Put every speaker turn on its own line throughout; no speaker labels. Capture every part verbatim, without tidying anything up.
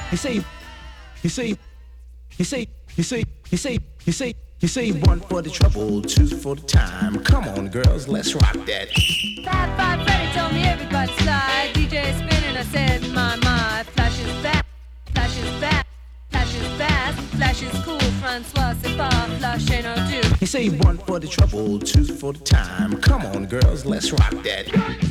You say, you say, you say, you say, you say, you say, you say one for the trouble, two for the time. Come on, girls, let's rock that.
Five, five, Freddy told me everybody slide. D J spinning, I said, my, my. Flash is back, flash is back, flash is fast, flash is cool. Francois, c'est pas, flash ain't no do.
You say one for the trouble, two for the time. Come on, girls, let's rock that.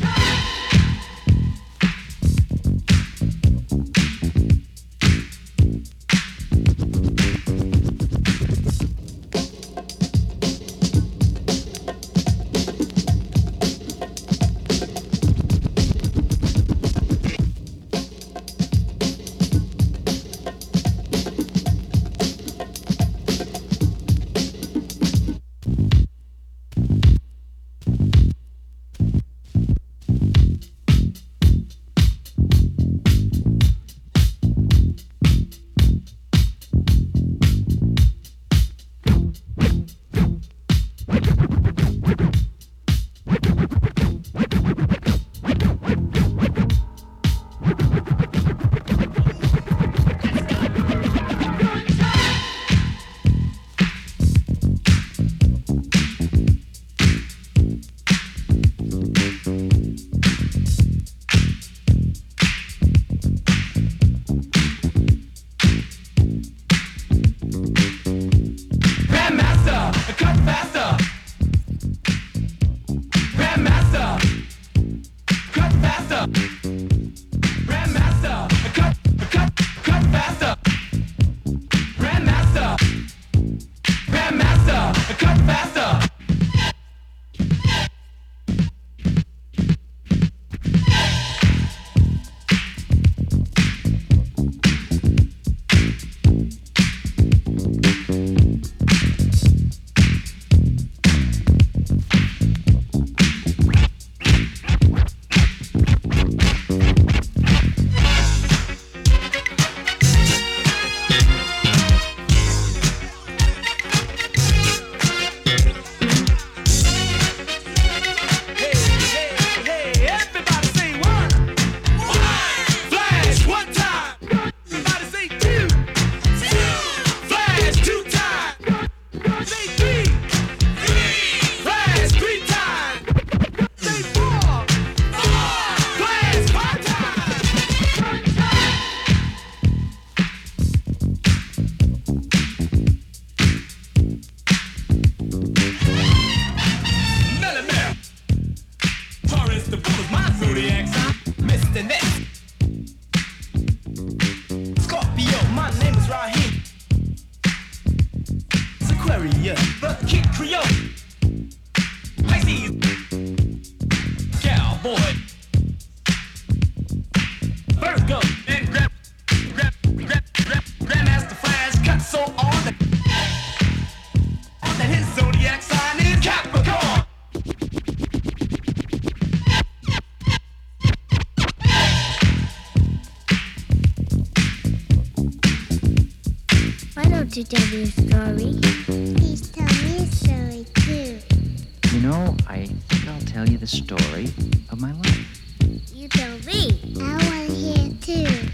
To tell you a story. Please tell me a story too.
You know, I think I'll tell you the story of my life.
You tell me. I want to hear too.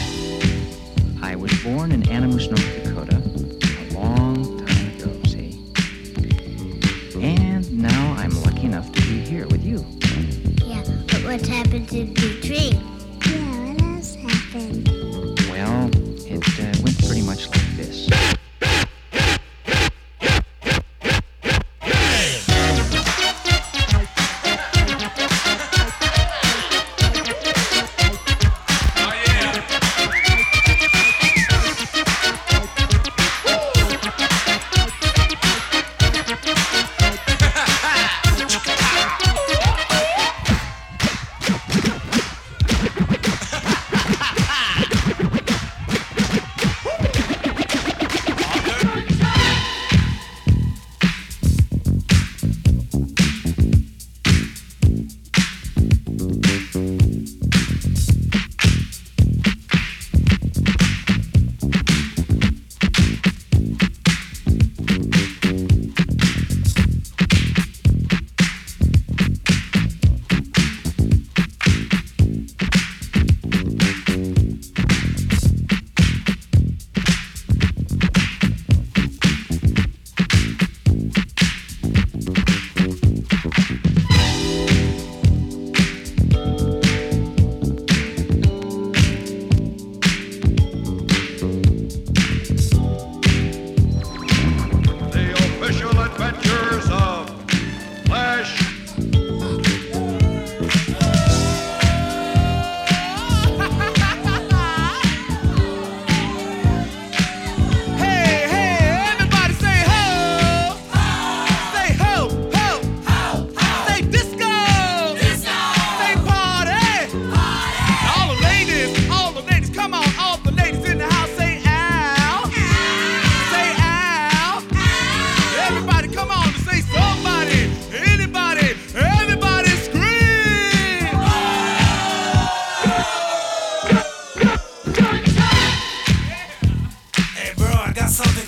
I was born in Animus, North Dakota, a long time ago, see? And now I'm lucky enough to be here with you.
Yeah, but what's happened to the tree? Yeah, what else happened?
Well, it uh, went pretty much like this.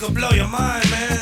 could blow your mind, man.